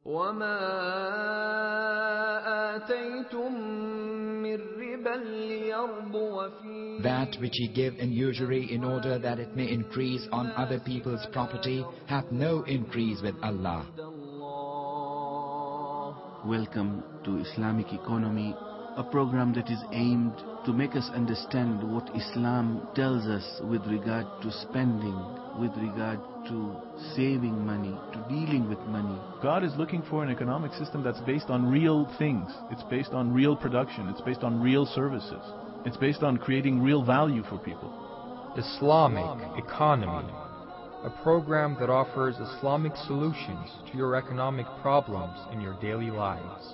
وَمَا آتَيْتُم مِّن رِّبًا لِّيَرْبُوَ فِي That which ye give in usury in order that it may increase on other people's property hath no increase with Allah. Welcome to Islamic Economy, a program that is aimed to make us understand what Islam tells us with regard to spending, with regard to saving money, to dealing with money. God is looking for an economic system that's based on real things. It's based on real production. It's based on real services. It's based on creating real value for people. Islamic Economy, a program that offers Islamic solutions to your economic problems in your daily lives.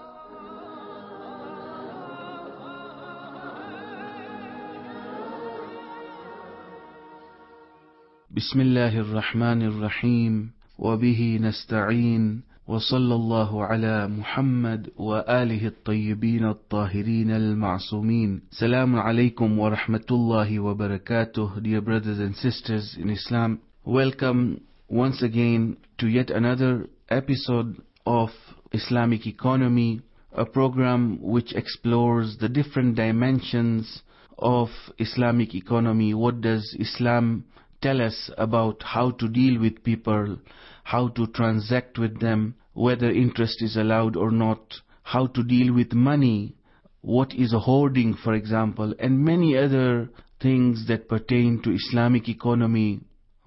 Bismillahir Rahmanir Rahim, wa bihi nasta'een, wa sallallahu ala Muhammad wa alihi at-tayyibin at-tahirin al-ma'sumin. Salamun alaykum wa rahmatullahi wa barakatuh, dear brothers and sisters in Islam. Welcome once again to yet another episode of Islamic Economy, a program which explores the different dimensions of Islamic economy. What does Islam tell us about how to deal with people, how to transact with them, whether interest is allowed or not, how to deal with money, what is a hoarding, for example, and many other things that pertain to Islamic economy.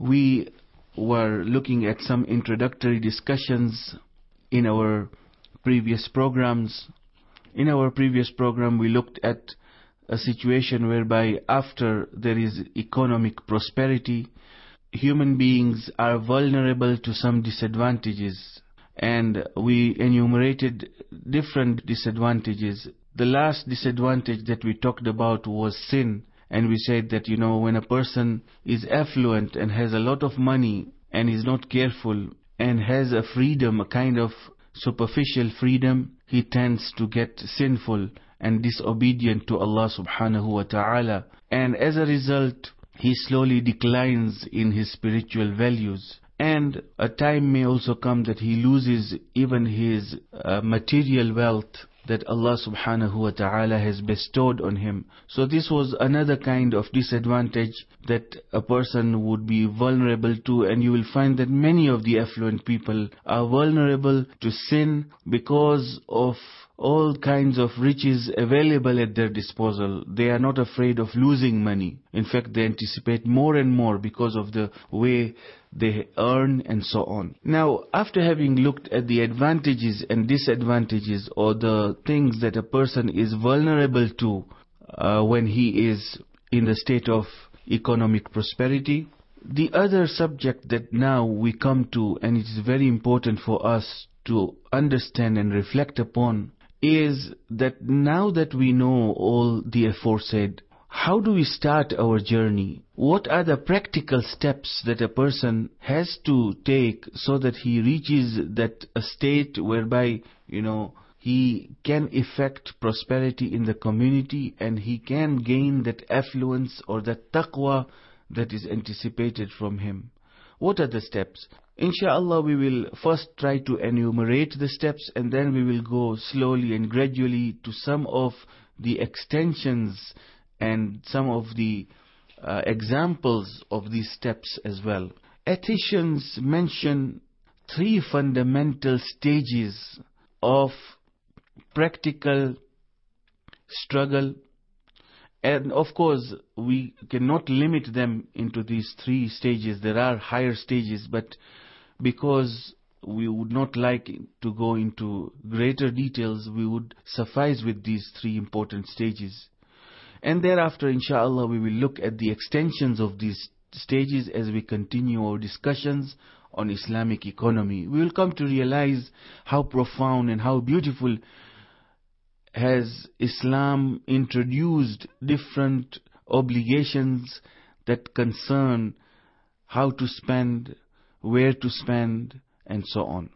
We were looking at some introductory discussions in our previous programs. In our previous program, we looked at a situation whereby after there is economic prosperity, human beings are vulnerable to some disadvantages, and we enumerated different disadvantages. The last disadvantage that we talked about was sin, and we said that, when a person is affluent and has a lot of money and is not careful and has a freedom, a kind of superficial freedom, he tends to get sinful and disobedient to Allah subhanahu wa ta'ala, and as a result he slowly declines in his spiritual values, and a time may also come that he loses even his material wealth that Allah subhanahu wa ta'ala has bestowed on him. So this was another kind of disadvantage that a person would be vulnerable to, and you will find that many of the affluent people are vulnerable to sin because of all kinds of riches available at their disposal. They are not afraid of losing money. In fact, they anticipate more and more because of the way they earn and so on. Now, after having looked at the advantages and disadvantages, or the things that a person is vulnerable to when he is in the state of economic prosperity, the other subject that now we come to, and it is very important for us to understand and reflect upon, is that now that we know all the aforesaid, how do we start our journey? What are the practical steps that a person has to take so that he reaches that a state whereby, he can effect prosperity in the community and he can gain that affluence or that taqwa that is anticipated from him? What are the steps? Inshallah, we will first try to enumerate the steps, and then we will go slowly and gradually to some of the extensions and some of the examples of these steps as well. Ethicians mention 3 fundamental stages of practical struggle, and of course we cannot limit them into these 3 stages. There are higher stages, but because we would not like to go into greater details, we would suffice with these 3 important stages. And thereafter, inshallah, we will look at the extensions of these stages as we continue our discussions on Islamic economy. We will come to realize how profound and how beautiful has Islam introduced different obligations that concern how to spend, where to spend, and so on.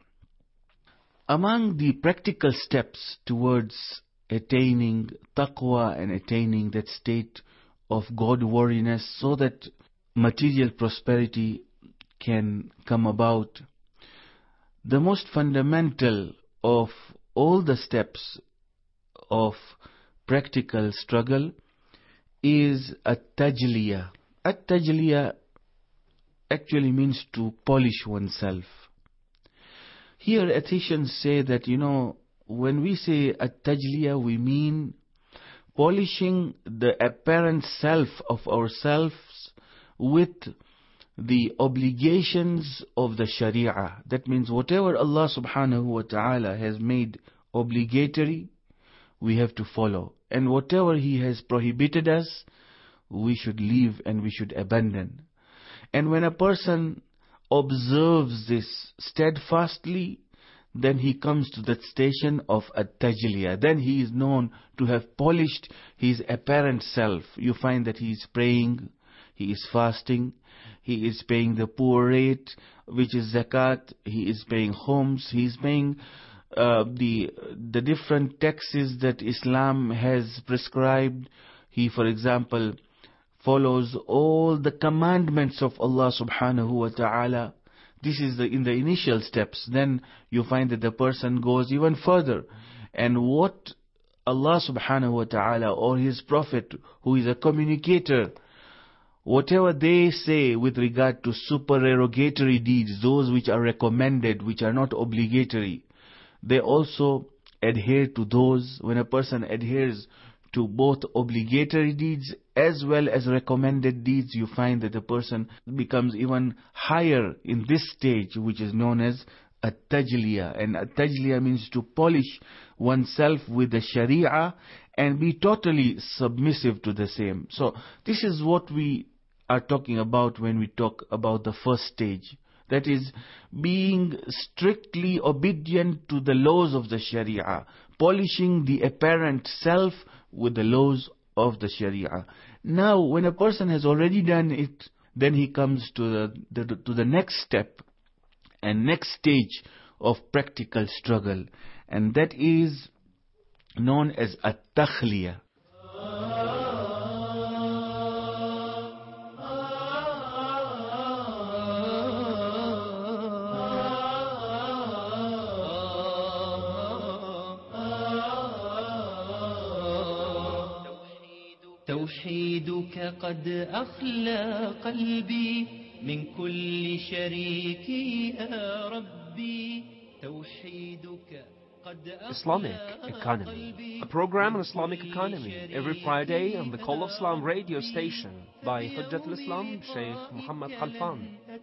Among the practical steps towards attaining taqwa and attaining that state of God-wariness so that material prosperity can come about, the most fundamental of all the steps of practical struggle is at-tajliya. At-tajliya actually means to polish oneself. Here Athenians say that, when we say at-tajliya, we mean polishing the apparent self of ourselves with the obligations of the Sharia. That means whatever Allah subhanahu wa ta'ala has made obligatory, we have to follow. And whatever He has prohibited us, we should leave and we should abandon. And when a person observes this steadfastly, then he comes to that station of at-tajliya. Then he is known to have polished his apparent self. You find that he is praying, he is fasting, he is paying the poor rate, which is zakat, he is paying homes, he is paying the different taxes that Islam has prescribed. He, for example, follows all the commandments of Allah subhanahu wa ta'ala. This is in the initial steps. Then you find that the person goes even further. And what Allah subhanahu wa ta'ala or His Prophet, who is a communicator, whatever they say with regard to supererogatory deeds, those which are recommended, which are not obligatory, they also adhere to those. When a person adheres to both obligatory deeds as well as recommended deeds, you find that the person becomes even higher in this stage, which is known as at-tajliya. And at-tajliya means to polish oneself with the Sharia and be totally submissive to the same. So this is what we are talking about when we talk about the first stage. That is, being strictly obedient to the laws of the Sharia, polishing the apparent self with the laws of the Sharia. Now, when a person has already done it, then he comes to the next step and next stage of practical struggle, and that is known as at-takhliya. توحيدك قد أخلى قلبي من كل شريك يا ربي توحيدك قد Islamic Economy, a program on Islamic economy every Friday on the Call of Islam radio station by Hujjat al-Islam Sheikh Muhammad Khalfan.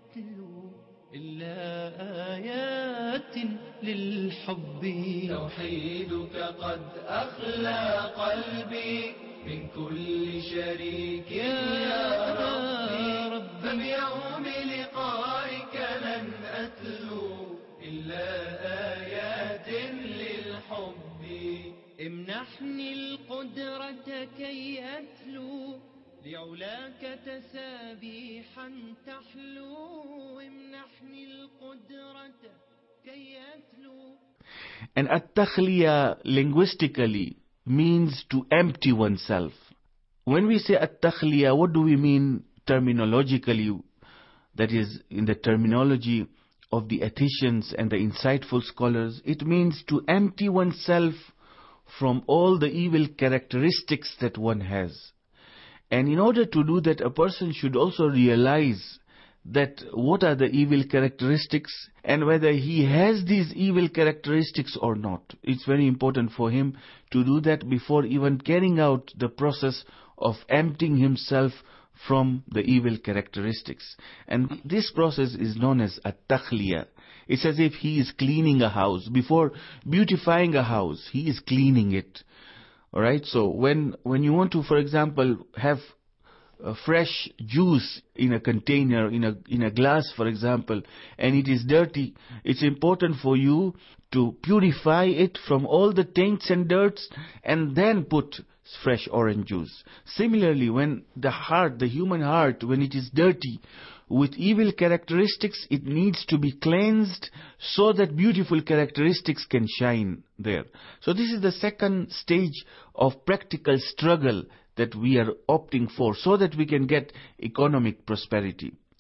إلا آيات للحب توحيدك قد أخلى قلبي من كل شريك يا ربي فبيوم لقائك لن أتلو إلا آيات للحب امنحني القدرة كي أتلو لعلاك تسابيحا تحلو امنحني القدرة كي أتلو. And at-takhliya linguistically means to empty oneself. When we say at-takhliya, what do we mean terminologically? That is, in the terminology of the Athenians and the insightful scholars, it means to empty oneself from all the evil characteristics that one has. And in order to do that, a person should also realize that what are the evil characteristics and whether he has these evil characteristics or not. It's very important for him to do that before even carrying out the process of emptying himself from the evil characteristics. And this process is known as at-takhliya. It's as if he is cleaning a house. Before beautifying a house, he is cleaning it. Alright, so when you want to, for example, have fresh juice in a container, in a glass, for example, and it is dirty, it's important for you to purify it from all the taints and dirts and then put fresh orange juice. Similarly, when the human heart, when it is dirty with evil characteristics, it needs to be cleansed so that beautiful characteristics can shine there. So this is the second stage of practical struggle that we are opting for so that we can get economic prosperity.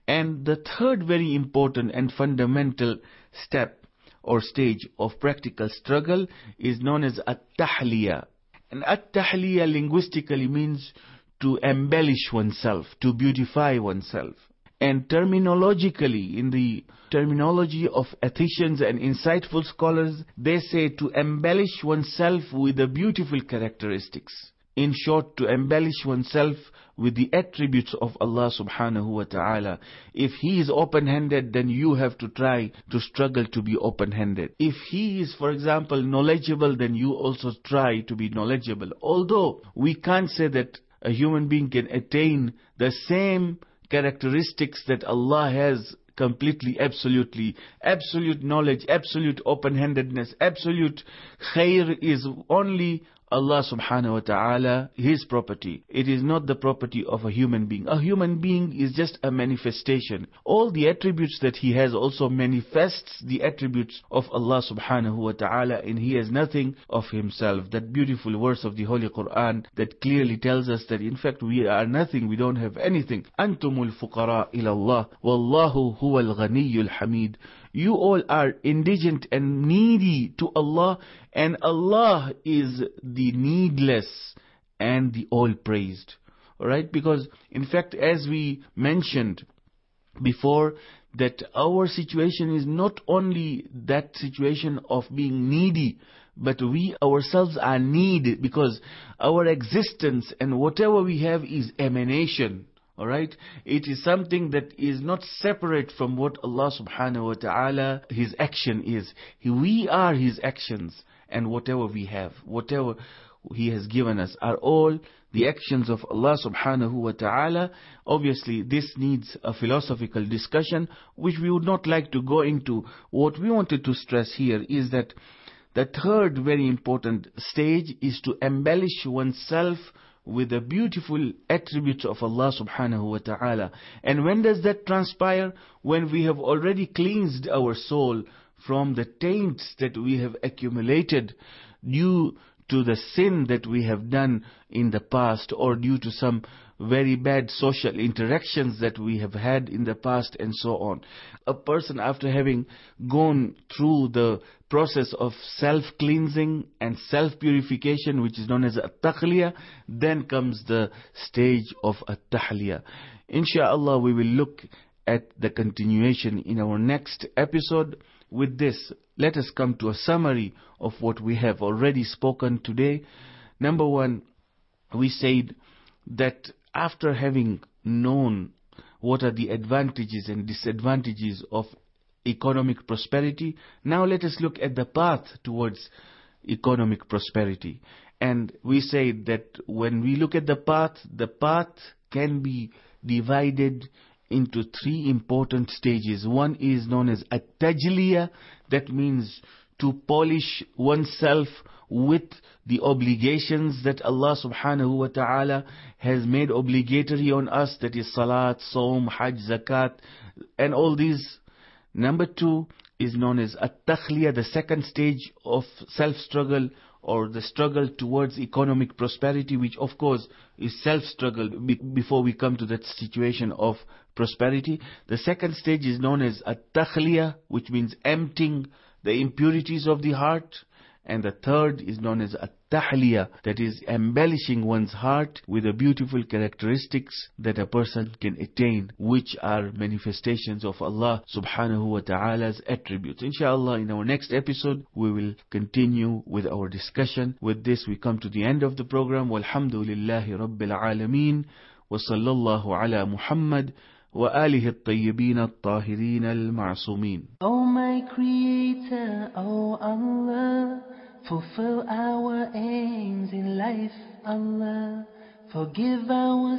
And the third very important and fundamental step or stage of practical struggle is known as at-tahliya. And at-tahliya linguistically means to embellish oneself, to beautify oneself. And terminologically, in the terminology of ethicians and insightful scholars, they say to embellish oneself with the beautiful characteristics. In short, to embellish oneself with the attributes of Allah subhanahu wa ta'ala. If He is open-handed, then you have to try to struggle to be open-handed. If He is, for example, knowledgeable, then you also try to be knowledgeable. Although we can't say that a human being can attain the same characteristics that Allah has completely, absolutely. Absolute knowledge, absolute open-handedness, absolute khair is only Allah subhanahu wa ta'ala, His property. It is not the property of a human being. A human being is just a manifestation. All the attributes that he has also manifests the attributes of Allah subhanahu wa ta'ala, and he has nothing of himself. That beautiful verse of the Holy Quran that clearly tells us that in fact we are nothing, we don't have anything. Antumul fuqara ila Allah, wallahu huwal ghaniyyul hamid. You all are indigent and needy to Allah, and Allah is the needless and the all-praised. Alright? Because, in fact, as we mentioned before, that our situation is not only that situation of being needy, but we ourselves are needed, because our existence and whatever we have is emanation. Alright? It is something that is not separate from what Allah subhanahu wa ta'ala, His action is. We are His actions, and whatever we have, whatever He has given us are all the actions of Allah subhanahu wa ta'ala. Obviously, this needs a philosophical discussion, which we would not like to go into. What we wanted to stress here is that the third very important stage is to embellish oneself with the beautiful attributes of Allah subhanahu wa ta'ala. And when does that transpire? When we have already cleansed our soul from the taints that we have accumulated due to the sin that we have done in the past, or due to some very bad social interactions that we have had in the past, and so on. A person, after having gone through the process of self-cleansing and self-purification, which is known as at-takhliya, then comes the stage of at-tahliya. Inshallah, we will look at the continuation in our next episode. With this, let us come to a summary of what we have already spoken today. Number one, we said that after having known what are the advantages and disadvantages of economic prosperity, now let us look at the path towards economic prosperity. And we say that when we look at the path can be divided into three important stages. One is known as at-tajliya, that means to polish oneself with the obligations that Allah subhanahu wa ta'ala has made obligatory on us, that is salat, saum, hajj, zakat, and all these. Number two is known as at-takhliya, the second stage of self-struggle, or the struggle towards economic prosperity, which of course is self-struggle before we come to that situation of prosperity. The second stage is known as at-takhliya, which means emptying the impurities of the heart. And the third is known as at-tahliya, that is embellishing one's heart with the beautiful characteristics that a person can attain, which are manifestations of Allah subhanahu wa ta'ala's attributes. Inshallah, in our next episode, we will continue with our discussion. With this, we come to the end of the program. Walhamdulillahi Rabbil Alameen. Wa sallallahu ala Muhammad وآله الطيبين الطاهرين المعصومين. Oh my Creator, oh Allah, fulfill our aims in life, Allah. Forgive our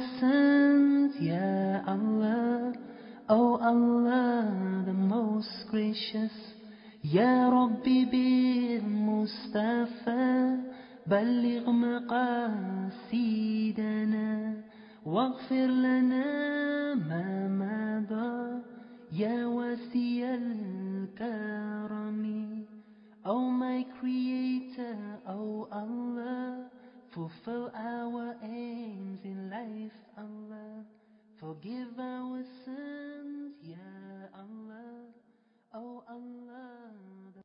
sins, Ya Allah. Oh Allah, the most gracious. Ya Rabbi bil Mustafa, balligh maqasidana. واغفر لنا ما مضى يا واسع الكرم.